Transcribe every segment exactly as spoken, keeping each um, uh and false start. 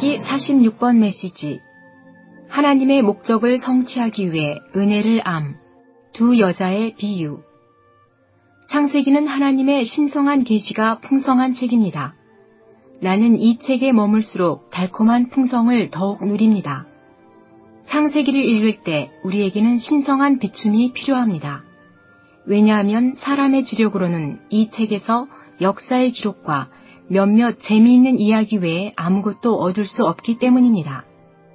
창세기 사십육 번 메시지. 하나님의 목적을 성취하기 위해 은혜를 암. 두 여자의 비유. 창세기는 하나님의 신성한 계시가 풍성한 책입니다. 나는 이 책에 머물수록 달콤한 풍성을 더욱 누립니다. 창세기를 읽을 때 우리에게는 신성한 비춤이 필요합니다. 왜냐하면 사람의 지력으로는 이 책에서 역사의 기록과 몇몇 재미있는 이야기 외에 아무것도 얻을 수 없기 때문입니다.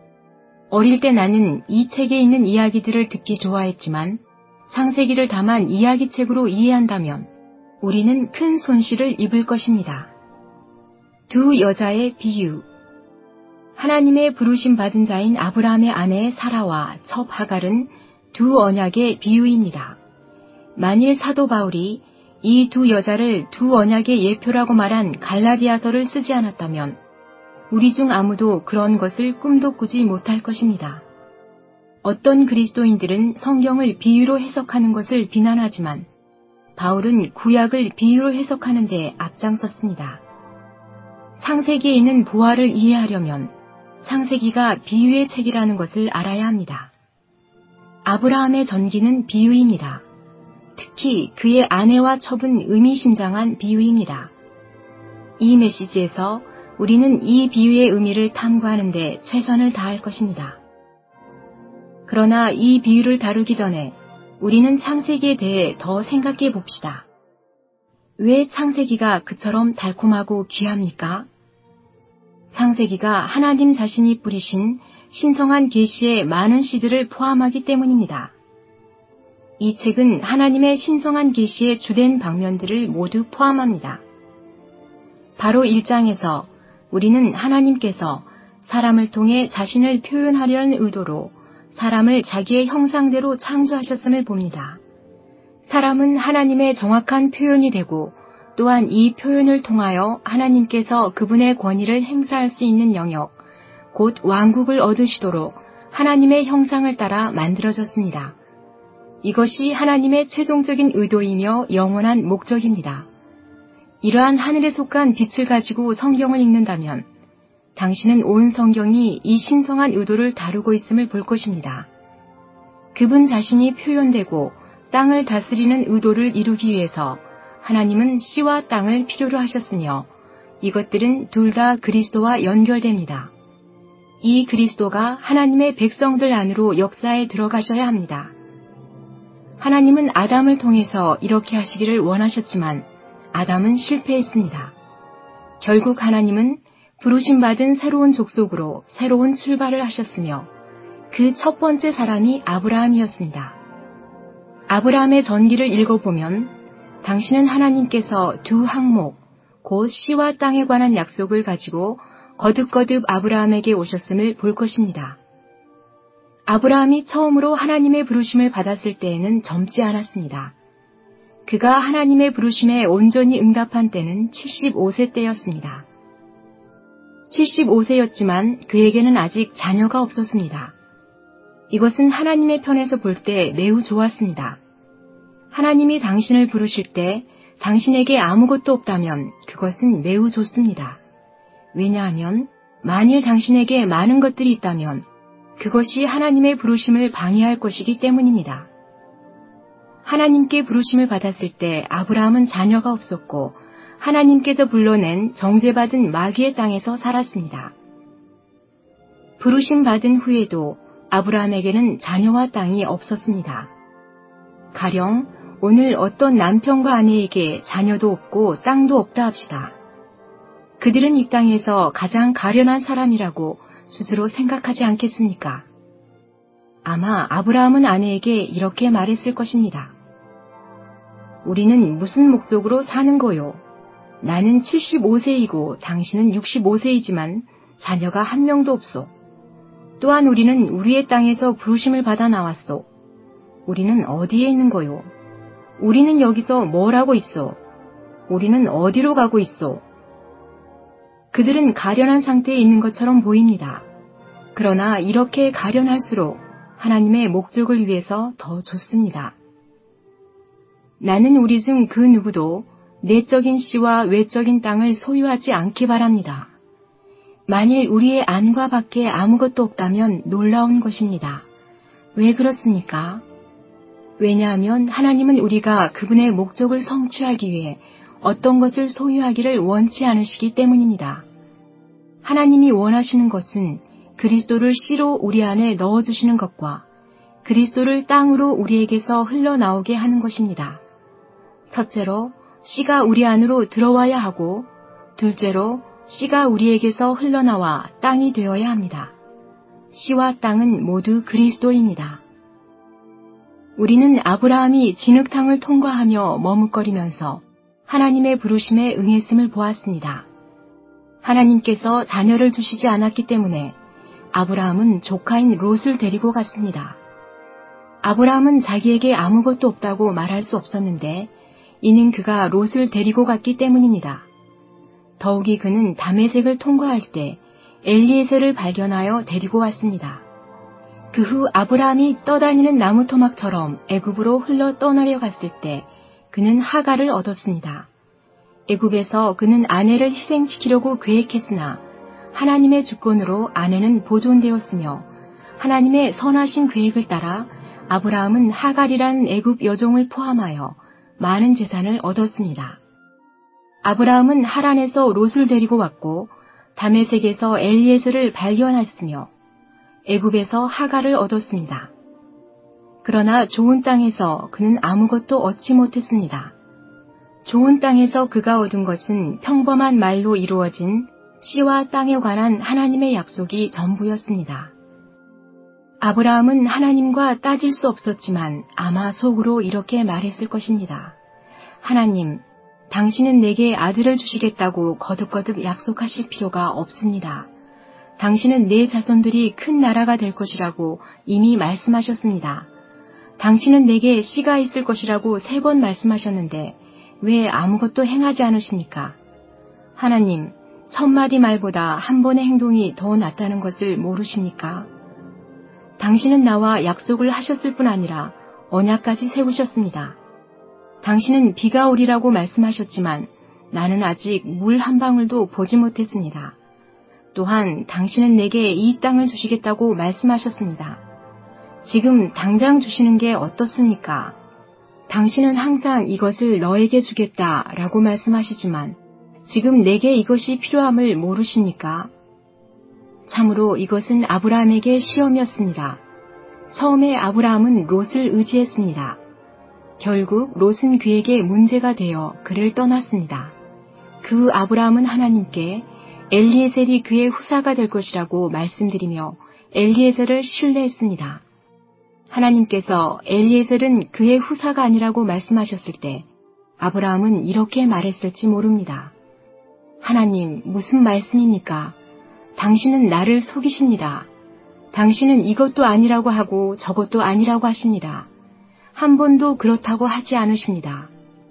어릴 때 나는 이 책에 있는 이야기들을 듣기 좋아했지만 창세기를 다만 이야기책으로 이해한다면 우리는 큰 손실을 입을 것입니다. 두 여자의 비유. 하나님의 부르심 받은 자인 아브라함의 아내 사라와 첩 하갈은 두 언약의 비유입니다. 만일 사도 바울이 이 두 여자를 두 언약의 예표라고 말한 갈라디아서를 쓰지 않았다면 우리 중 아무도 그런 것을 꿈도 꾸지 못할 것입니다. 어떤 그리스도인들은 성경을 비유로 해석하는 것을 비난하지만 바울은 구약을 비유로 해석하는 데 앞장섰습니다. 창세기에 있는 보화를 이해하려면 창세기가 비유의 책이라는 것을 알아야 합니다. 아브라함의 전기는 비유입니다. 특히 그의 아내와 첩은 의미심장한 비유입니다. 이 메시지에서 우리는 이 비유의 의미를 탐구하는 데 최선을 다할 것입니다. 그러나 이 비유를 다루기 전에 우리는 창세기에 대해 더 생각해 봅시다. 왜 창세기가 그처럼 달콤하고 귀합니까? 창세기가 하나님 자신이 뿌리신 신성한 계시의 많은 씨들을 포함하기 때문입니다. 이 책은 하나님의 신성한 계시의 주된 방면들을 모두 포함합니다. 바로 일 장에서 우리는 하나님께서 사람을 통해 자신을 표현하려는 의도로 사람을 자기의 형상대로 창조하셨음을 봅니다. 사람은 하나님의 정확한 표현이 되고 또한 이 표현을 통하여 하나님께서 그분의 권위를 행사할 수 있는 영역, 곧 왕국을 얻으시도록 하나님의 형상을 따라 만들어졌습니다. 이것이 하나님의 최종적인 의도이며 영원한 목적입니다. 이러한 하늘에 속한 빛을 가지고 성경을 읽는다면 당신은 온 성경이 이 신성한 의도를 다루고 있음을 볼 것입니다. 그분 자신이 표현되고 땅을 다스리는 의도를 이루기 위해서 하나님은 씨와 땅을 필요로 하셨으며 이것들은 둘 다 그리스도와 연결됩니다. 이 그리스도가 하나님의 백성들 안으로 역사에 들어가셔야 합니다. 하나님은 아담을 통해서 이렇게 하시기를 원하셨지만 아담은 실패했습니다. 결국 하나님은 부르심받은 새로운 족속으로 새로운 출발을 하셨으며 그 첫 번째 사람이 아브라함이었습니다. 아브라함의 전기를 읽어보면 당신은 하나님께서 두 항목, 곧 씨와 땅에 관한 약속을 가지고 거듭거듭 아브라함에게 오셨음을 볼 것입니다. 아브라함이 처음으로 하나님의 부르심을 받았을 때에는 젊지 않았습니다. 그가 하나님의 부르심에 온전히 응답한 때는 칠십오 세 때였습니다. 칠십오 세였지만 그에게는 아직 자녀가 없었습니다. 이것은 하나님의 편에서 볼 때 매우 좋았습니다. 하나님이 당신을 부르실 때 당신에게 아무것도 없다면 그것은 매우 좋습니다. 왜냐하면 만일 당신에게 많은 것들이 있다면 그것이 하나님의 부르심을 방해할 것이기 때문입니다. 하나님께 부르심을 받았을 때 아브라함은 자녀가 없었고 하나님께서 불러낸 정죄받은 마귀의 땅에서 살았습니다. 부르심 받은 후에도 아브라함에게는 자녀와 땅이 없었습니다. 가령 오늘 어떤 남편과 아내에게 자녀도 없고 땅도 없다 합시다. 그들은 이 땅에서 가장 가련한 사람이라고 스스로 생각하지 않겠습니까? 아마 아브라함은 아내에게 이렇게 말했을 것입니다. 우리는 무슨 목적으로 사는 거요? 나는 칠십오 세이고 당신은 육십오 세이지만 자녀가 한 명도 없소. 또한 우리는 우리의 땅에서 부르심을 받아 나왔소. 우리는 어디에 있는 거요? 우리는 여기서 뭘 하고 있어? 우리는 어디로 가고 있어? 그들은 가련한 상태에 있는 것처럼 보입니다. 그러나 이렇게 가련할수록 하나님의 목적을 위해서 더 좋습니다. 나는 우리 중 그 누구도 내적인 씨와 외적인 땅을 소유하지 않기 바랍니다. 만일 우리의 안과 밖에 아무것도 없다면 놀라운 것입니다. 왜 그렇습니까? 왜냐하면 하나님은 우리가 그분의 목적을 성취하기 위해 어떤 것을 소유하기를 원치 않으시기 때문입니다. 하나님이 원하시는 것은 그리스도를 씨로 우리 안에 넣어주시는 것과 그리스도를 땅으로 우리에게서 흘러나오게 하는 것입니다. 첫째로 씨가 우리 안으로 들어와야 하고, 둘째로 씨가 우리에게서 흘러나와 땅이 되어야 합니다. 씨와 땅은 모두 그리스도입니다. 우리는 아브라함이 진흙탕을 통과하며 머뭇거리면서 하나님의 부르심에 응했음을 보았습니다. 하나님께서 자녀를 주시지 않았기 때문에 아브라함은 조카인 롯을 데리고 갔습니다. 아브라함은 자기에게 아무것도 없다고 말할 수 없었는데 이는 그가 롯을 데리고 갔기 때문입니다. 더욱이 그는 다메섹을 통과할 때 엘리에셀을 발견하여 데리고 왔습니다. 그 후 아브라함이 떠다니는 나무 토막처럼 애굽으로 흘러 떠나려 갔을 때 그는 하갈을 얻었습니다. 애굽에서 그는 아내를 희생시키려고 계획했으나 하나님의 주권으로 아내는 보존되었으며 하나님의 선하신 계획을 따라 아브라함은 하갈이라는 애굽 여종을 포함하여 많은 재산을 얻었습니다. 아브라함은 하란에서 롯을 데리고 왔고 다메섹에서 엘리에셀을 발견했으며 애굽에서 하갈을 얻었습니다. 그러나 좋은 땅에서 그는 아무것도 얻지 못했습니다. 좋은 땅에서 그가 얻은 것은 평범한 말로 이루어진 씨와 땅에 관한 하나님의 약속이 전부였습니다. 아브라함은 하나님과 따질 수 없었지만 아마 속으로 이렇게 말했을 것입니다. 하나님, 당신은 내게 아들을 주시겠다고 거듭거듭 약속하실 필요가 없습니다. 당신은 내 자손들이 큰 나라가 될 것이라고 이미 말씀하셨습니다. 당신은 내게 씨가 있을 것이라고 세 번 말씀하셨는데 왜 아무것도 행하지 않으십니까? 하나님, 천마디 말보다 한 번의 행동이 더 낫다는 것을 모르십니까? 당신은 나와 약속을 하셨을 뿐 아니라 언약까지 세우셨습니다. 당신은 비가 오리라고 말씀하셨지만 나는 아직 물 한 방울도 보지 못했습니다. 또한 당신은 내게 이 땅을 주시겠다고 말씀하셨습니다. 지금 당장 주시는 게 어떻습니까? 당신은 항상 이것을 너에게 주겠다라고 말씀하시지만 지금 내게 이것이 필요함을 모르십니까? 참으로 이것은 아브라함에게 시험이었습니다. 처음에 아브라함은 롯을 의지했습니다. 결국 롯은 그에게 문제가 되어 그를 떠났습니다. 그 아브라함은 하나님께 엘리에셀이 그의 후사가 될 것이라고 말씀드리며 엘리에셀을 신뢰했습니다. 하나님께서 엘리에셀은 그의 후사가 아니라고 말씀하셨을 때 아브라함은 이렇게 말했을지 모릅니다. 하나님, 무슨 말씀입니까? 당신은 나를 속이십니다. 당신은 이것도 아니라고 하고 저것도 아니라고 하십니다. 한 번도 그렇다고 하지 않으십니다.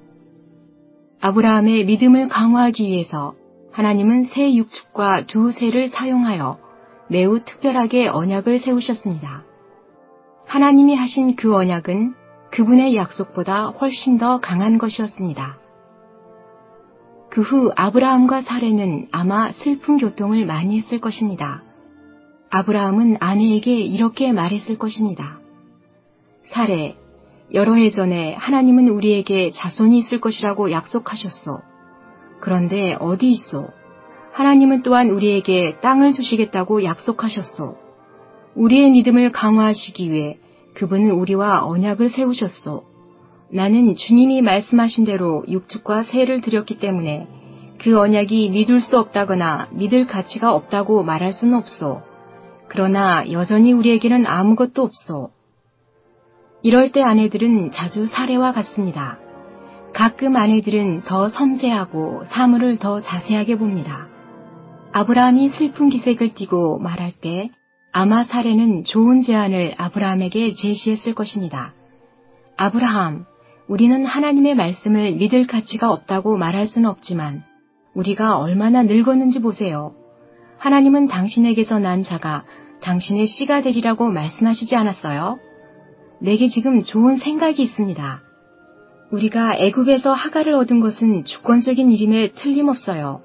아브라함의 믿음을 강화하기 위해서 하나님은 새 육축과 두 새를 사용하여 매우 특별하게 언약을 세우셨습니다. 하나님이 하신 그 언약은 그분의 약속보다 훨씬 더 강한 것이었습니다. 그 후 아브라함과 사레는 아마 슬픈 교통을 많이 했을 것입니다. 아브라함은 아내에게 이렇게 말했을 것입니다. 사레, 여러 해 전에 하나님은 우리에게 자손이 있을 것이라고 약속하셨소. 그런데 어디 있소? 하나님은 또한 우리에게 땅을 주시겠다고 약속하셨소. 우리의 믿음을 강화하시기 위해 그분은 우리와 언약을 세우셨소. 나는 주님이 말씀하신 대로 육축과 새를 드렸기 때문에 그 언약이 믿을 수 없다거나 믿을 가치가 없다고 말할 수는 없소. 그러나 여전히 우리에게는 아무것도 없소. 이럴 때 아내들은 자주 사례와 같습니다. 가끔 아내들은 더 섬세하고 사물을 더 자세하게 봅니다. 아브라함이 슬픈 기색을 띠고 말할 때 아마 사례는 좋은 제안을 아브라함에게 제시했을 것입니다. 아브라함, 우리는 하나님의 말씀을 믿을 가치가 없다고 말할 수는 없지만 우리가 얼마나 늙었는지 보세요. 하나님은 당신에게서 난 자가 당신의 씨가 되리라고 말씀하시지 않았어요? 내게 지금 좋은 생각이 있습니다. 우리가 애굽에서 하갈을 얻은 것은 주권적인 일임에 틀림없어요.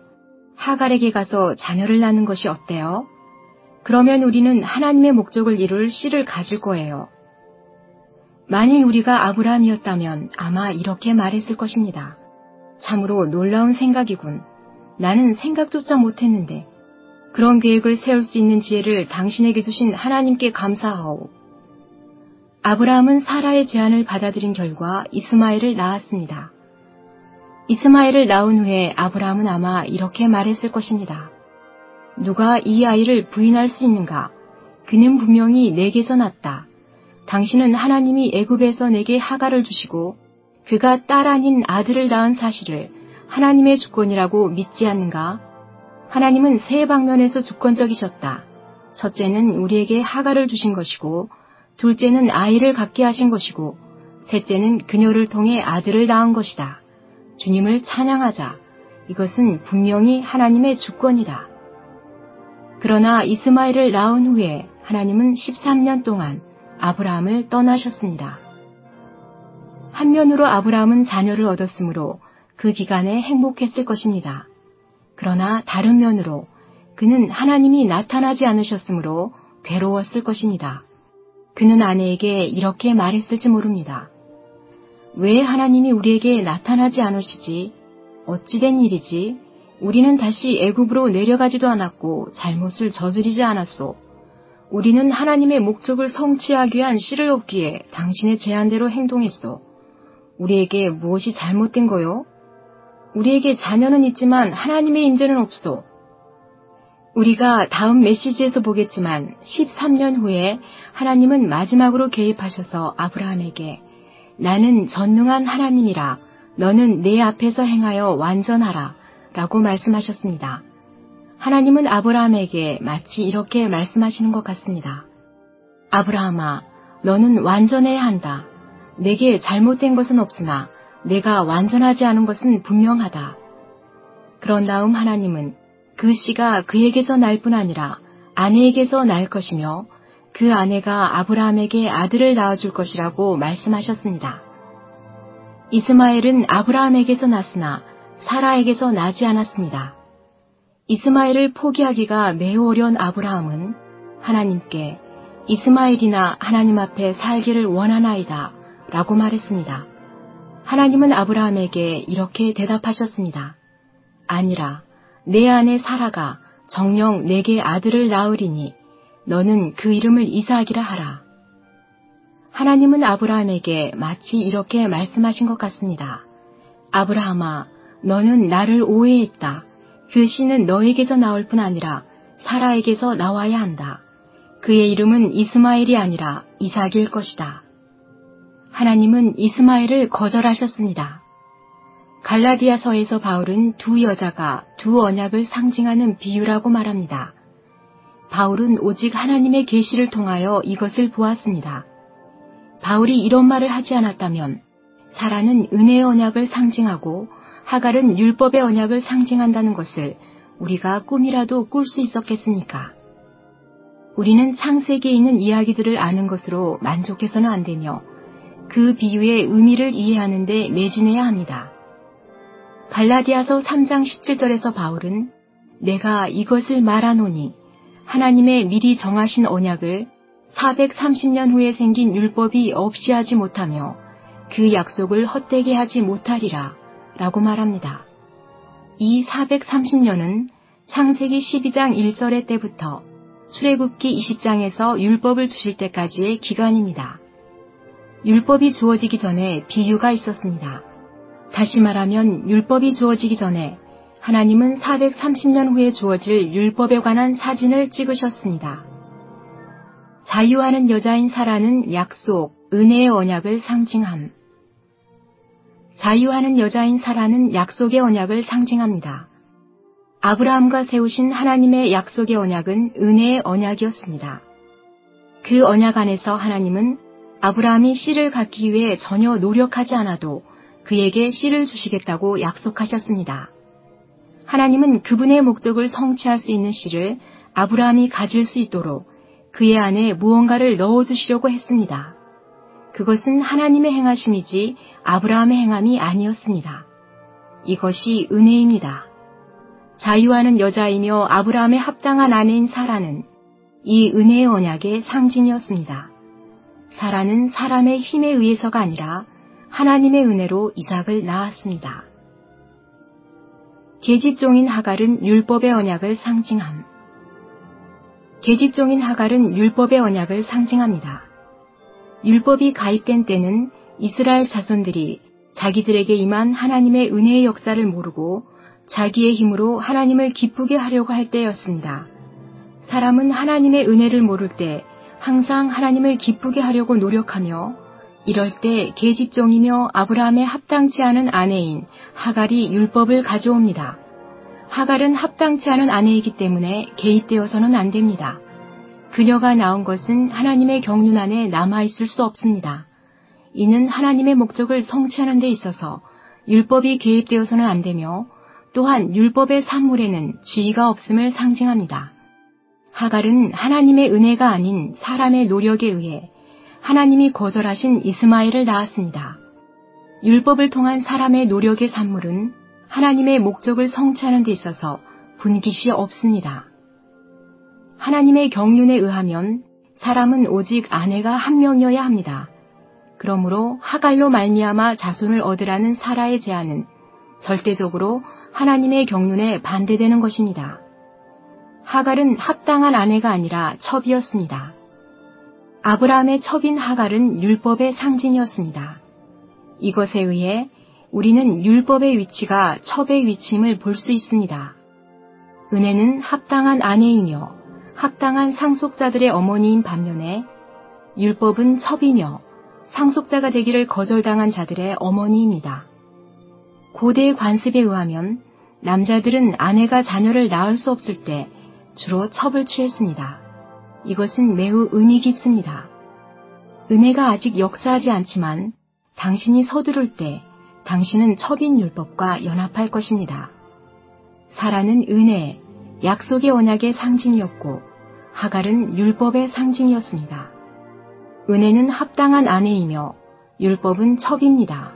하갈에게 가서 자녀를 낳는 것이 어때요? 그러면 우리는 하나님의 목적을 이룰 씨를 가질 거예요. 만일 우리가 아브라함이었다면 아마 이렇게 말했을 것입니다. 참으로 놀라운 생각이군. 나는 생각조차 못했는데 그런 계획을 세울 수 있는 지혜를 당신에게 주신 하나님께 감사하오. 아브라함은 사라의 제안을 받아들인 결과 이스마엘을 낳았습니다. 이스마엘을 낳은 후에 아브라함은 아마 이렇게 말했을 것입니다. 누가 이 아이를 부인할 수 있는가? 그는 분명히 내게서 났다. 당신은 하나님이 애굽에서 내게 하갈을 주시고 그가 딸 아닌 아들을 낳은 사실을 하나님의 주권이라고 믿지 않는가? 하나님은 세 방면에서 주권적이셨다. 첫째는 우리에게 하갈을 주신 것이고, 둘째는 아이를 갖게 하신 것이고, 셋째는 그녀를 통해 아들을 낳은 것이다. 주님을 찬양하자. 이것은 분명히 하나님의 주권이다. 그러나 이스마엘을 낳은 후에 하나님은 십삼 년 동안 아브라함을 떠나셨습니다. 한면으로 아브라함은 자녀를 얻었으므로 그 기간에 행복했을 것입니다. 그러나 다른 면으로 그는 하나님이 나타나지 않으셨으므로 괴로웠을 것입니다. 그는 아내에게 이렇게 말했을지 모릅니다. 왜 하나님이 우리에게 나타나지 않으시지? 어찌된 일이지? 우리는 다시 애굽으로 내려가지도 않았고 잘못을 저지르지 않았소. 우리는 하나님의 목적을 성취하기 위한 씨를 얻기에 당신의 제안대로 행동했소. 우리에게 무엇이 잘못된 거요? 우리에게 자녀는 있지만 하나님의 임재는 없소. 우리가 다음 메시지에서 보겠지만 십삼 년 후에 하나님은 마지막으로 개입하셔서 아브라함에게 나는 전능한 하나님이라 너는 내 앞에서 행하여 완전하라 라고 말씀하셨습니다. 하나님은 아브라함에게 마치 이렇게 말씀하시는 것 같습니다. 아브라함아, 너는 완전해야 한다. 내게 잘못된 것은 없으나 내가 완전하지 않은 것은 분명하다. 그런 다음 하나님은 그 씨가 그에게서 날 뿐 아니라 아내에게서 날 것이며 그 아내가 아브라함에게 아들을 낳아줄 것이라고 말씀하셨습니다. 이스마엘은 아브라함에게서 났으나 사라에게서 나지 않았습니다. 이스마엘을 포기하기가 매우 어려운 아브라함은 하나님께 이스마엘이나 하나님 앞에 살기를 원하나이다 라고 말했습니다. 하나님은 아브라함에게 이렇게 대답하셨습니다. 아니라 내 아내 사라가 정녕 내게 아들을 낳으리니 너는 그 이름을 이삭이라 하라. 하나님은 아브라함에게 마치 이렇게 말씀하신 것 같습니다. 아브라함아, 너는 나를 오해했다. 그 씨는 너에게서 나올 뿐 아니라 사라에게서 나와야 한다. 그의 이름은 이스마엘이 아니라 이삭일 것이다. 하나님은 이스마엘을 거절하셨습니다. 갈라디아서에서 바울은 두 여자가 두 언약을 상징하는 비유라고 말합니다. 바울은 오직 하나님의 계시를 통하여 이것을 보았습니다. 바울이 이런 말을 하지 않았다면 사라는 은혜의 언약을 상징하고 하갈은 율법의 언약을 상징한다는 것을 우리가 꿈이라도 꿀 수 있었겠습니까? 우리는 창세기에 있는 이야기들을 아는 것으로 만족해서는 안 되며 그 비유의 의미를 이해하는 데 매진해야 합니다. 갈라디아서 삼 장 십칠 절에서 바울은 내가 이것을 말하노니 하나님의 미리 정하신 언약을 사백삼십 년 후에 생긴 율법이 없이 하지 못하며 그 약속을 헛되게 하지 못하리라 라고 말합니다. 이 사백삼십 년은 창세기 십이 장 일 절의 때부터 출애굽기 이십 장에서 율법을 주실 때까지의 기간입니다. 율법이 주어지기 전에 비유가 있었습니다. 다시 말하면 율법이 주어지기 전에 하나님은 사백삼십 년 후에 주어질 율법에 관한 사진을 찍으셨습니다. 자유하는 여자인 사라는 약속, 은혜의 언약을 상징함. 자유하는 여자인 사라는 약속의 언약을 상징합니다. 아브라함과 세우신 하나님의 약속의 언약은 은혜의 언약이었습니다. 그 언약 안에서 하나님은 아브라함이 씨를 갖기 위해 전혀 노력하지 않아도 그에게 씨를 주시겠다고 약속하셨습니다. 하나님은 그분의 목적을 성취할 수 있는 씨를 아브라함이 가질 수 있도록 그의 안에 무언가를 넣어주시려고 했습니다. 그것은 하나님의 행하심이지 아브라함의 행함이 아니었습니다. 이것이 은혜입니다. 자유하는 여자이며 아브라함의 합당한 아내인 사라는 이 은혜의 언약의 상징이었습니다. 사라는 사람의 힘에 의해서가 아니라 하나님의 은혜로 이삭을 낳았습니다. 계집종인 하갈은 율법의 언약을 상징함. 계집종인 하갈은 율법의 언약을 상징합니다. 율법이 가입된 때는 이스라엘 자손들이 자기들에게 임한 하나님의 은혜의 역사를 모르고 자기의 힘으로 하나님을 기쁘게 하려고 할 때였습니다. 사람은 하나님의 은혜를 모를 때 항상 하나님을 기쁘게 하려고 노력하며 이럴 때 계집종이며 아브라함의 합당치 않은 아내인 하갈이 율법을 가져옵니다. 하갈은 합당치 않은 아내이기 때문에 개입되어서는 안 됩니다. 그녀가 낳은 것은 하나님의 경륜 안에 남아있을 수 없습니다. 이는 하나님의 목적을 성취하는 데 있어서 율법이 개입되어서는 안 되며 또한 율법의 산물에는 지위가 없음을 상징합니다. 하갈은 하나님의 은혜가 아닌 사람의 노력에 의해 하나님이 거절하신 이스마엘을 낳았습니다. 율법을 통한 사람의 노력의 산물은 하나님의 목적을 성취하는 데 있어서 분깃이 없습니다. 하나님의 경륜에 의하면 사람은 오직 아내가 한 명이어야 합니다. 그러므로 하갈로 말미암아 자손을 얻으라는 사라의 제안은 절대적으로 하나님의 경륜에 반대되는 것입니다. 하갈은 합당한 아내가 아니라 첩이었습니다. 아브라함의 첩인 하갈은 율법의 상징이었습니다. 이것에 의해 우리는 율법의 위치가 첩의 위치임을 볼 수 있습니다. 은혜는 합당한 아내이며 합당한 상속자들의 어머니인 반면에 율법은 첩이며 상속자가 되기를 거절당한 자들의 어머니입니다. 고대 관습에 의하면 남자들은 아내가 자녀를 낳을 수 없을 때 주로 첩을 취했습니다. 이것은 매우 의미 깊습니다. 은혜가 아직 역사하지 않지만 당신이 서두를 때 당신은 첩인 율법과 연합할 것입니다. 사라는 은혜, 약속의 언약의 상징이었고 하갈은 율법의 상징이었습니다. 은혜는 합당한 아내이며 율법은 첩입니다.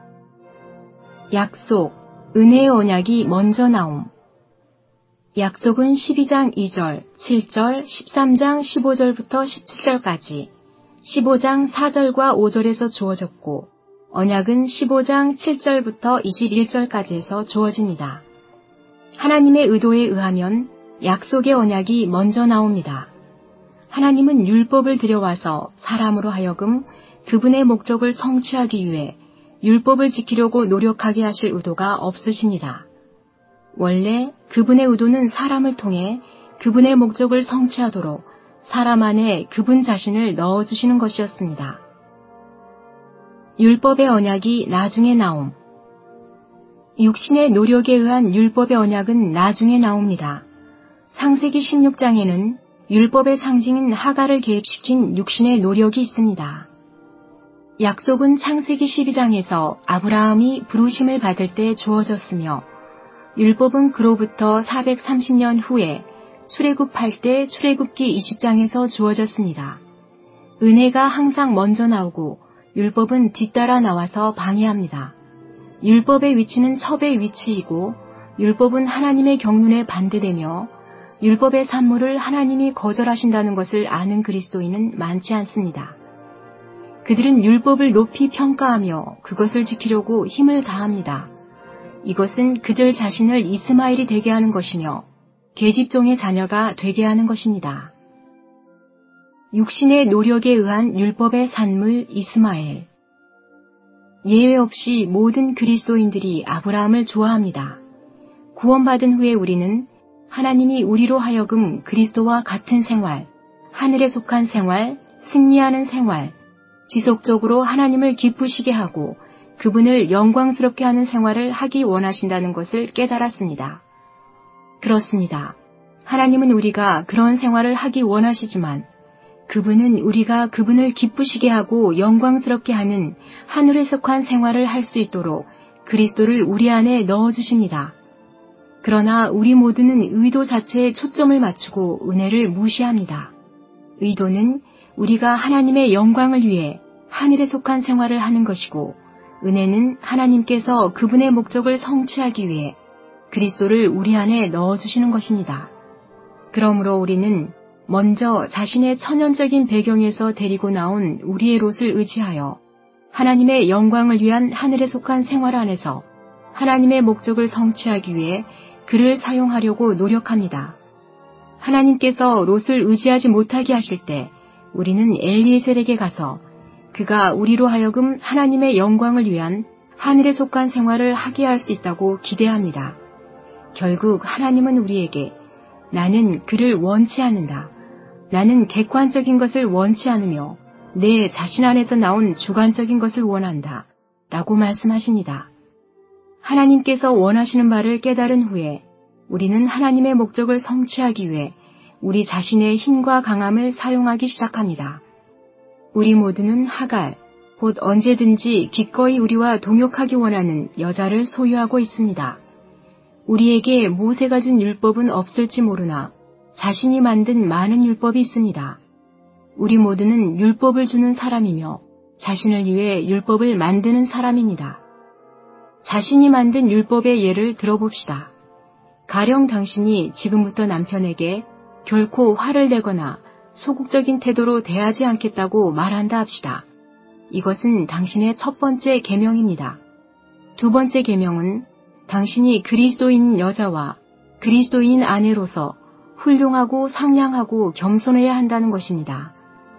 약속, 은혜의 언약이 먼저 나옴. 약속은 십이 장 이 절, 칠 절, 십삼 장 십오 절부터 십칠 절까지, 십오 장 사 절과 오 절에서 주어졌고 언약은 십오 장 칠 절부터 이십일 절까지 해서 주어집니다. 하나님의 의도에 의하면 약속의 언약이 먼저 나옵니다. 하나님은 율법을 들여와서 사람으로 하여금 그분의 목적을 성취하기 위해 율법을 지키려고 노력하게 하실 의도가 없으십니다. 원래 그분의 의도는 사람을 통해 그분의 목적을 성취하도록 사람 안에 그분 자신을 넣어주시는 것이었습니다. 율법의 언약이 나중에 나옴. 육신의 노력에 의한 율법의 언약은 나중에 나옵니다. 창세기 십육 장에는 율법의 상징인 하갈을 개입시킨 육신의 노력이 있습니다. 약속은 창세기 십이 장에서 아브라함이 부르심을 받을 때 주어졌으며 율법은 그로부터 사백삼십 년 후에 출애굽할 때 출애굽기 이십 장에서 주어졌습니다. 은혜가 항상 먼저 나오고 율법은 뒤따라 나와서 방해합니다. 율법의 위치는 첩의 위치이고 율법은 하나님의 경륜에 반대되며 율법의 산물을 하나님이 거절하신다는 것을 아는 그리스도인은 많지 않습니다. 그들은 율법을 높이 평가하며 그것을 지키려고 힘을 다합니다. 이것은 그들 자신을 이스마엘이 되게 하는 것이며 계집종의 자녀가 되게 하는 것입니다. 육신의 노력에 의한 율법의 산물 이스마엘. 예외 없이 모든 그리스도인들이 아브라함을 좋아합니다. 구원받은 후에 우리는 하나님이 우리로 하여금 그리스도와 같은 생활, 하늘에 속한 생활, 승리하는 생활, 지속적으로 하나님을 기쁘시게 하고 그분을 영광스럽게 하는 생활을 하기 원하신다는 것을 깨달았습니다. 그렇습니다. 하나님은 우리가 그런 생활을 하기 원하시지만 그분은 우리가 그분을 기쁘시게 하고 영광스럽게 하는 하늘에 속한 생활을 할 수 있도록 그리스도를 우리 안에 넣어주십니다. 그러나 우리 모두는 의도 자체에 초점을 맞추고 은혜를 무시합니다. 의도는 우리가 하나님의 영광을 위해 하늘에 속한 생활을 하는 것이고 은혜는 하나님께서 그분의 목적을 성취하기 위해 그리스도를 우리 안에 넣어주시는 것입니다. 그러므로 우리는 먼저 자신의 천연적인 배경에서 데리고 나온 우리의 롯을 의지하여 하나님의 영광을 위한 하늘에 속한 생활 안에서 하나님의 목적을 성취하기 위해 그를 사용하려고 노력합니다. 하나님께서 롯을 의지하지 못하게 하실 때 우리는 엘리에셀에게 가서 그가 우리로 하여금 하나님의 영광을 위한 하늘에 속한 생활을 하게 할 수 있다고 기대합니다. 결국 하나님은 우리에게 나는 그를 원치 않는다. 나는 객관적인 것을 원치 않으며 내 자신 안에서 나온 주관적인 것을 원한다. 라고 말씀하십니다. 하나님께서 원하시는 바를 깨달은 후에 우리는 하나님의 목적을 성취하기 위해 우리 자신의 힘과 강함을 사용하기 시작합니다. 우리 모두는 하갈, 곧 언제든지 기꺼이 우리와 동역하기 원하는 여자를 소유하고 있습니다. 우리에게 모세가 준 율법은 없을지 모르나 자신이 만든 많은 율법이 있습니다. 우리 모두는 율법을 주는 사람이며 자신을 위해 율법을 만드는 사람입니다. 자신이 만든 율법의 예를 들어봅시다. 가령 당신이 지금부터 남편에게 결코 화를 내거나 소극적인 태도로 대하지 않겠다고 말한다 합시다. 이것은 당신의 첫 번째 계명입니다. 두 번째 계명은 당신이 그리스도인 여자와 그리스도인 아내로서 훌륭하고 상냥하고 겸손해야 한다는 것입니다.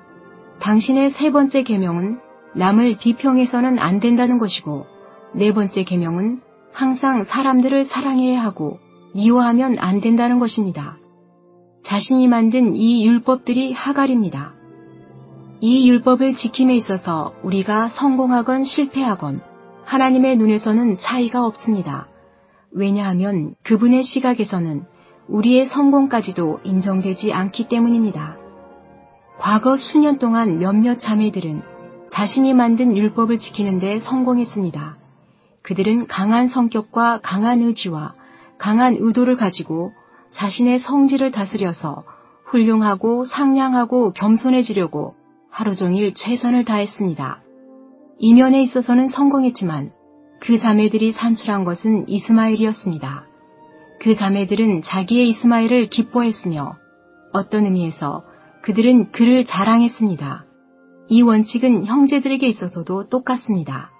당신의 세 번째 계명은 남을 비평해서는 안 된다는 것이고 네 번째 계명은 항상 사람들을 사랑해야 하고 미워하면 안 된다는 것입니다. 자신이 만든 이 율법들이 하갈입니다. 이 율법을 지킴에 있어서 우리가 성공하건 실패하건 하나님의 눈에서는 차이가 없습니다. 왜냐하면 그분의 시각에서는 우리의 성공까지도 인정되지 않기 때문입니다. 과거 수년 동안 몇몇 자매들은 자신이 만든 율법을 지키는 데 성공했습니다. 그들은 강한 성격과 강한 의지와 강한 의도를 가지고 자신의 성질을 다스려서 훌륭하고 상냥하고 겸손해지려고 하루 종일 최선을 다했습니다. 이면에 있어서는 성공했지만 그 자매들이 산출한 것은 이스마엘이었습니다. 그 자매들은 자기의 이스마엘을 기뻐했으며 어떤 의미에서 그들은 그를 자랑했습니다. 이 원칙은 형제들에게 있어서도 똑같습니다.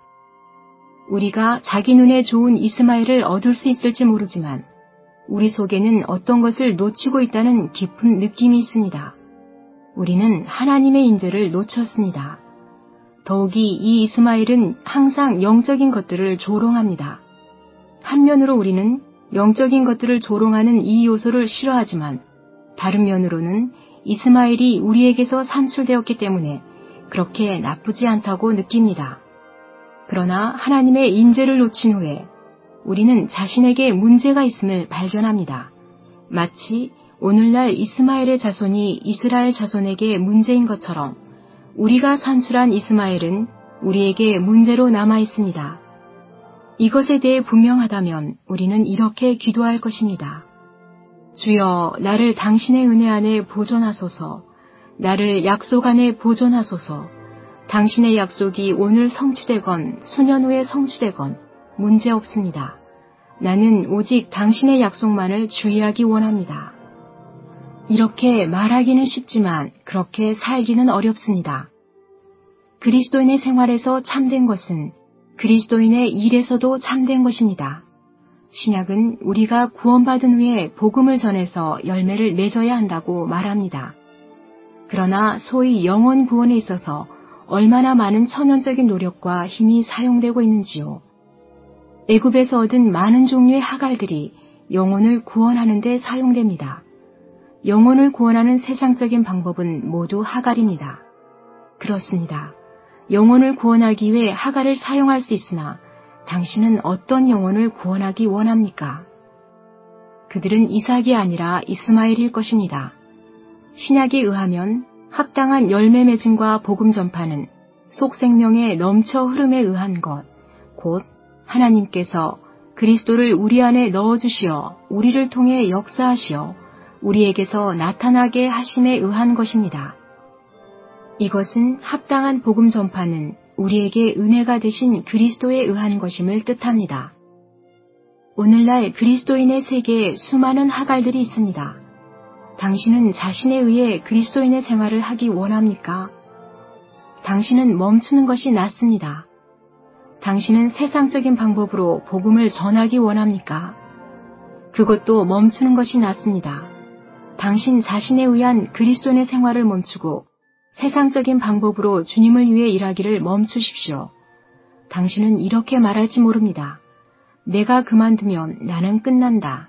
우리가 자기 눈에 좋은 이스마엘을 얻을 수 있을지 모르지만 우리 속에는 어떤 것을 놓치고 있다는 깊은 느낌이 있습니다. 우리는 하나님의 인재를 놓쳤습니다. 더욱이 이 이스마엘은 항상 영적인 것들을 조롱합니다. 한면으로 우리는 영적인 것들을 조롱하는 이 요소를 싫어하지만 다른 면으로는 이스마엘이 우리에게서 산출되었기 때문에 그렇게 나쁘지 않다고 느낍니다. 그러나 하나님의 인재를 놓친 후에 우리는 자신에게 문제가 있음을 발견합니다. 마치 오늘날 이스마엘의 자손이 이스라엘 자손에게 문제인 것처럼 우리가 산출한 이스마엘은 우리에게 문제로 남아 있습니다. 이것에 대해 분명하다면 우리는 이렇게 기도할 것입니다. 주여, 나를 당신의 은혜 안에 보존하소서. 나를 약속 안에 보존하소서. 당신의 약속이 오늘 성취되건 수년 후에 성취되건 문제없습니다. 나는 오직 당신의 약속만을 주의하기 원합니다. 이렇게 말하기는 쉽지만 그렇게 살기는 어렵습니다. 그리스도인의 생활에서 참된 것은 그리스도인의 일에서도 참된 것입니다. 신약은 우리가 구원받은 후에 복음을 전해서 열매를 맺어야 한다고 말합니다. 그러나 소위 영혼 구원에 있어서 얼마나 많은 천연적인 노력과 힘이 사용되고 있는지요. 애굽에서 얻은 많은 종류의 하갈들이 영혼을 구원하는 데 사용됩니다. 영혼을 구원하는 세상적인 방법은 모두 하갈입니다. 그렇습니다. 영혼을 구원하기 위해 하갈을 사용할 수 있으나 당신은 어떤 영혼을 구원하기 원합니까? 그들은 이삭이 아니라 이스마엘일 것입니다. 신약에 의하면 합당한 열매 맺음과 복음 전파는 속생명의 넘쳐 흐름에 의한 것, 곧 하나님께서 그리스도를 우리 안에 넣어주시어 우리를 통해 역사하시어 우리에게서 나타나게 하심에 의한 것입니다. 이것은 합당한 복음 전파는 우리에게 은혜가 되신 그리스도에 의한 것임을 뜻합니다. 오늘날 그리스도인의 세계에 수많은 하갈들이 있습니다. 당신은 자신에 의해 그리스도인의 생활을 하기 원합니까? 당신은 멈추는 것이 낫습니다. 당신은 세상적인 방법으로 복음을 전하기 원합니까? 그것도 멈추는 것이 낫습니다. 당신 자신에 의한 그리스도인의 생활을 멈추고 세상적인 방법으로 주님을 위해 일하기를 멈추십시오. 당신은 이렇게 말할지 모릅니다. 내가 그만두면 나는 끝난다.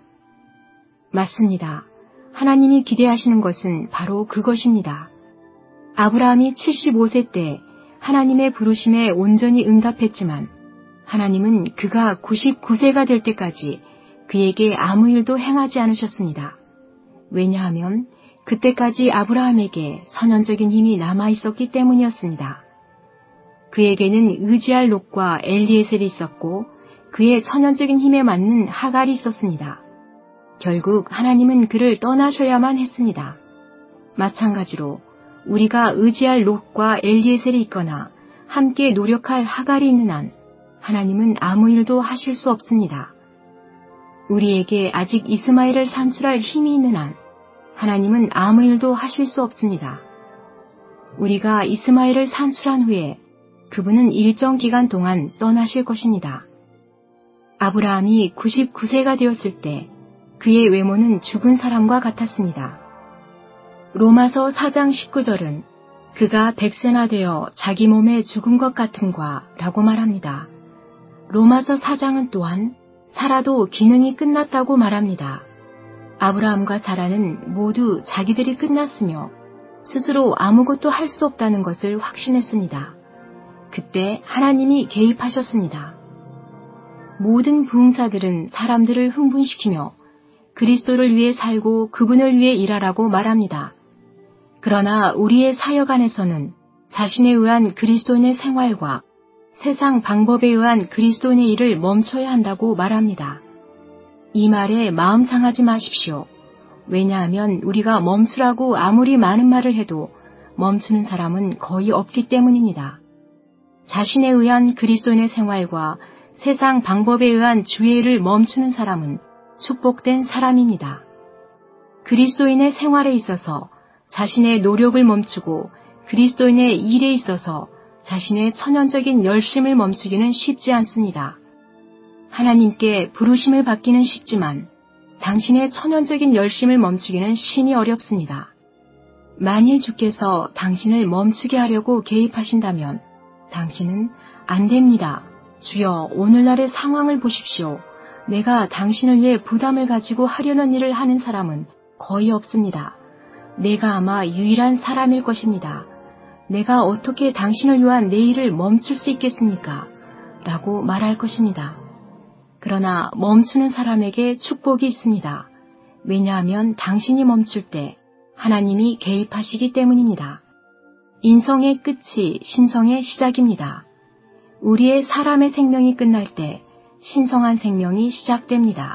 맞습니다. 하나님이 기대하시는 것은 바로 그것입니다. 아브라함이 칠십오 세 때 하나님의 부르심에 온전히 응답했지만 하나님은 그가 구십구 세가 될 때까지 그에게 아무 일도 행하지 않으셨습니다. 왜냐하면 그때까지 아브라함에게 선언적인 힘이 남아있었기 때문이었습니다. 그에게는 의지할 롯과 엘리에셀이 있었고 그의 천연적인 힘에 맞는 하갈이 있었습니다. 결국 하나님은 그를 떠나셔야만 했습니다. 마찬가지로 우리가 의지할 롯과 엘리에셀이 있거나 함께 노력할 하갈이 있는 한 하나님은 아무 일도 하실 수 없습니다. 우리에게 아직 이스마엘을 산출할 힘이 있는 한 하나님은 아무 일도 하실 수 없습니다. 우리가 이스마엘을 산출한 후에 그분은 일정 기간 동안 떠나실 것입니다. 아브라함이 구십구 세가 되었을 때 그의 외모는 죽은 사람과 같았습니다. 로마서 사 장 십구 절은 그가 백 세나 되어 자기 몸에 죽은 것 같은가 라고 말합니다. 로마서 사 장은 또한 사라도 기능이 끝났다고 말합니다. 아브라함과 사라는 모두 자기들이 끝났으며 스스로 아무것도 할 수 없다는 것을 확신했습니다. 그때 하나님이 개입하셨습니다. 모든 부흥사들은 사람들을 흥분시키며 그리스도를 위해 살고 그분을 위해 일하라고 말합니다. 그러나 우리의 사역 안에서는 자신에 의한 그리스도인의 생활과 세상 방법에 의한 그리스도인의 일을 멈춰야 한다고 말합니다. 이 말에 마음 상하지 마십시오. 왜냐하면 우리가 멈추라고 아무리 많은 말을 해도 멈추는 사람은 거의 없기 때문입니다. 자신에 의한 그리스도인의 생활과 세상 방법에 의한 주의를 멈추는 사람은 축복된 사람입니다. 그리스도인의 생활에 있어서 자신의 노력을 멈추고 그리스도인의 일에 있어서 자신의 천연적인 열심을 멈추기는 쉽지 않습니다. 하나님께 부르심을 받기는 쉽지만 당신의 천연적인 열심을 멈추기는 심히 어렵습니다. 만일 주께서 당신을 멈추게 하려고 개입하신다면 당신은 안 됩니다. 주여, 오늘날의 상황을 보십시오. 내가 당신을 위해 부담을 가지고 하려는 일을 하는 사람은 거의 없습니다. 내가 아마 유일한 사람일 것입니다. 내가 어떻게 당신을 위한 내 일을 멈출 수 있겠습니까? 라고 말할 것입니다. 그러나 멈추는 사람에게 축복이 있습니다. 왜냐하면 당신이 멈출 때 하나님이 개입하시기 때문입니다. 인성의 끝이 신성의 시작입니다. 우리의 사람의 생명이 끝날 때 신성한 생명이 시작됩니다.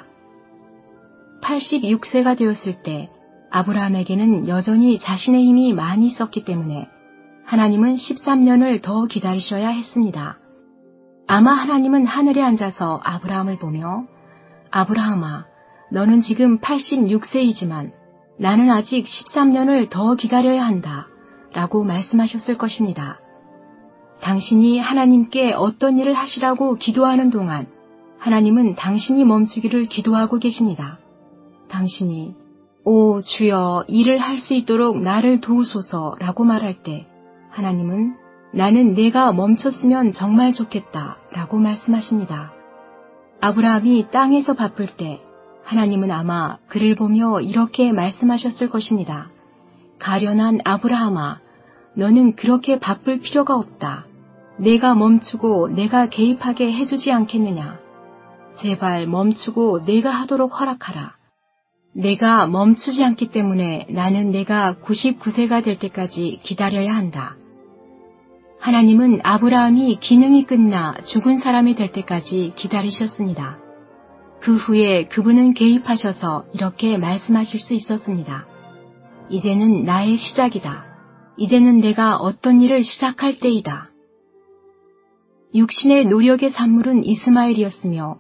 팔십육 세가 되었을 때 아브라함에게는 여전히 자신의 힘이 많이 있었기 때문에 하나님은 십삼 년을 더 기다리셔야 했습니다. 아마 하나님은 하늘에 앉아서 아브라함을 보며 아브라함아, 너는 지금 팔십육 세이지만 나는 아직 십삼 년을 더 기다려야 한다 라고 말씀하셨을 것입니다. 당신이 하나님께 어떤 일을 하시라고 기도하는 동안 하나님은 당신이 멈추기를 기도하고 계십니다. 당신이 오 주여, 일을 할 수 있도록 나를 도우소서라고 말할 때 하나님은 나는 내가 멈췄으면 정말 좋겠다 라고 말씀하십니다. 아브라함이 땅에서 바쁠 때 하나님은 아마 그를 보며 이렇게 말씀하셨을 것입니다. 가련한 아브라함아, 너는 그렇게 바쁠 필요가 없다. 내가 멈추고 내가 개입하게 해주지 않겠느냐. 제발 멈추고 내가 하도록 허락하라. 내가 멈추지 않기 때문에 나는 내가 구십구 세가 될 때까지 기다려야 한다. 하나님은 아브라함이 기능이 끝나 죽은 사람이 될 때까지 기다리셨습니다. 그 후에 그분은 개입하셔서 이렇게 말씀하실 수 있었습니다. 이제는 나의 시작이다. 이제는 내가 어떤 일을 시작할 때이다. 육신의 노력의 산물은 이스마엘이었으며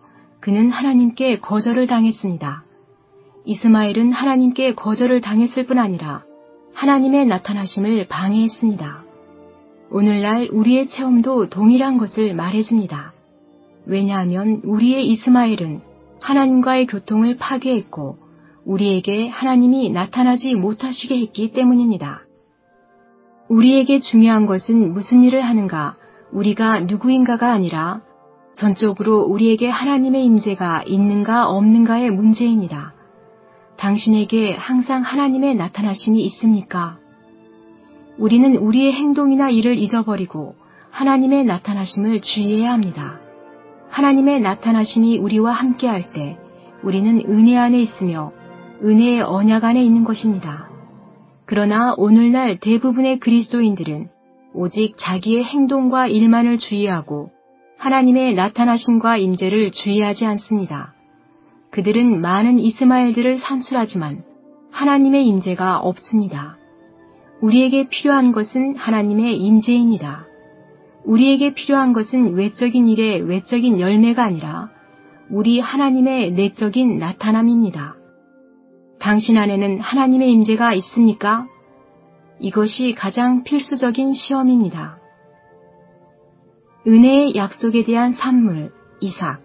그는 하나님께 거절을 당했습니다. 이스마엘은 하나님께 거절을 당했을 뿐 아니라 하나님의 나타나심을 방해했습니다. 오늘날 우리의 체험도 동일한 것을 말해줍니다. 왜냐하면 우리의 이스마엘은 하나님과의 교통을 파괴했고 우리에게 하나님이 나타나지 못하시게 했기 때문입니다. 우리에게 중요한 것은 무슨 일을 하는가, 우리가 누구인가가 아니라 전적으로 우리에게 하나님의 임재가 있는가 없는가의 문제입니다. 당신에게 항상 하나님의 나타나심이 있습니까? 우리는 우리의 행동이나 일을 잊어버리고 하나님의 나타나심을 주의해야 합니다. 하나님의 나타나심이 우리와 함께할 때 우리는 은혜 안에 있으며 은혜의 언약 안에 있는 것입니다. 그러나 오늘날 대부분의 그리스도인들은 오직 자기의 행동과 일만을 주의하고 하나님의 나타나심과 임재를 주의하지 않습니다. 그들은 많은 이스마엘들을 산출하지만 하나님의 임재가 없습니다. 우리에게 필요한 것은 하나님의 임재입니다. 우리에게 필요한 것은 외적인 일의 외적인 열매가 아니라 우리 하나님의 내적인 나타남입니다. 당신 안에는 하나님의 임재가 있습니까? 이것이 가장 필수적인 시험입니다. 은혜의 약속에 대한 산물, 이삭.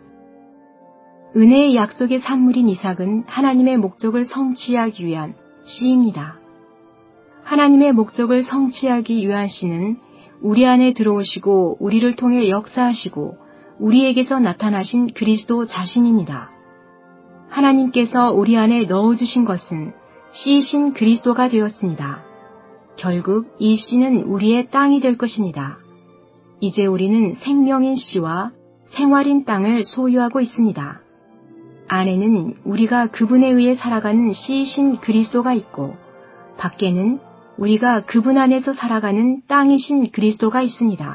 은혜의 약속의 산물인 이삭은 하나님의 목적을 성취하기 위한 씨입니다. 하나님의 목적을 성취하기 위한 씨는 우리 안에 들어오시고 우리를 통해 역사하시고 우리에게서 나타나신 그리스도 자신입니다. 하나님께서 우리 안에 넣어주신 것은 씨이신 그리스도가 되었습니다. 결국 이 씨는 우리의 땅이 될 것입니다. 이제 우리는 생명인 씨와 생활인 땅을 소유하고 있습니다. 안에는 우리가 그분에 의해 살아가는 씨이신 그리스도가 있고 밖에는 우리가 그분 안에서 살아가는 땅이신 그리스도가 있습니다.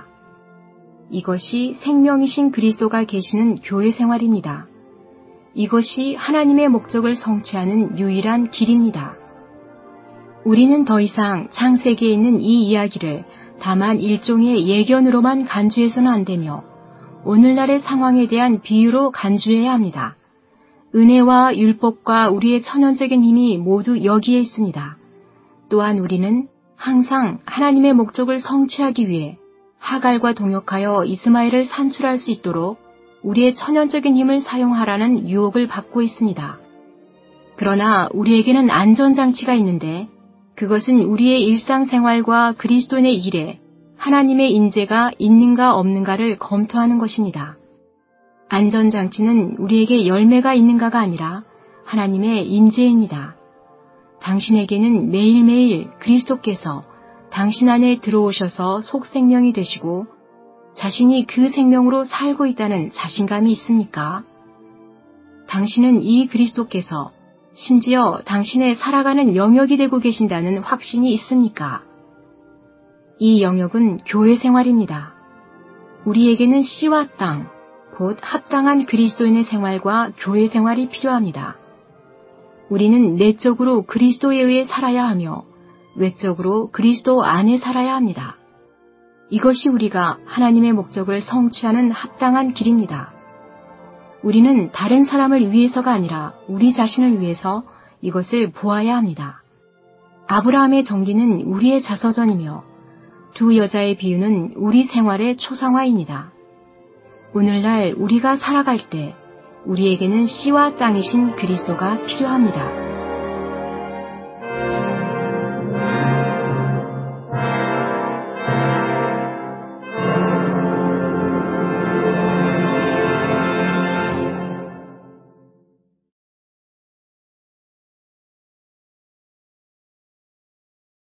이것이 생명이신 그리스도가 계시는 교회 생활입니다. 이것이 하나님의 목적을 성취하는 유일한 길입니다. 우리는 더 이상 창세기에 있는 이 이야기를 다만 일종의 예견으로만 간주해서는 안 되며 오늘날의 상황에 대한 비유로 간주해야 합니다. 은혜와 율법과 우리의 천연적인 힘이 모두 여기에 있습니다. 또한 우리는 항상 하나님의 목적을 성취하기 위해 하갈과 동역하여 이스마엘을 산출할 수 있도록 우리의 천연적인 힘을 사용하라는 유혹을 받고 있습니다. 그러나 우리에게는 안전장치가 있는데 그것은 우리의 일상생활과 그리스도인의 일에 하나님의 인재가 있는가 없는가를 검토하는 것입니다. 안전장치는 우리에게 열매가 있는가가 아니라 하나님의 임재입니다. 당신에게는 매일매일 그리스도께서 당신 안에 들어오셔서 속생명이 되시고 자신이 그 생명으로 살고 있다는 자신감이 있습니까? 당신은 이 그리스도께서 심지어 당신의 살아가는 영역이 되고 계신다는 확신이 있습니까? 이 영역은 교회 생활입니다. 우리에게는 씨와 땅, 곧 합당한 그리스도인의 생활과 교회 생활이 필요합니다. 우리는 내적으로 그리스도에 의해 살아야 하며 외적으로 그리스도 안에 살아야 합니다. 이것이 우리가 하나님의 목적을 성취하는 합당한 길입니다. 우리는 다른 사람을 위해서가 아니라 우리 자신을 위해서 이것을 보아야 합니다. 아브라함의 전기는 우리의 자서전이며 두 여자의 비유는 우리 생활의 초상화입니다. 오늘날 우리가 살아갈 때 우리에게는 씨와 땅이신 그리스도가 필요합니다.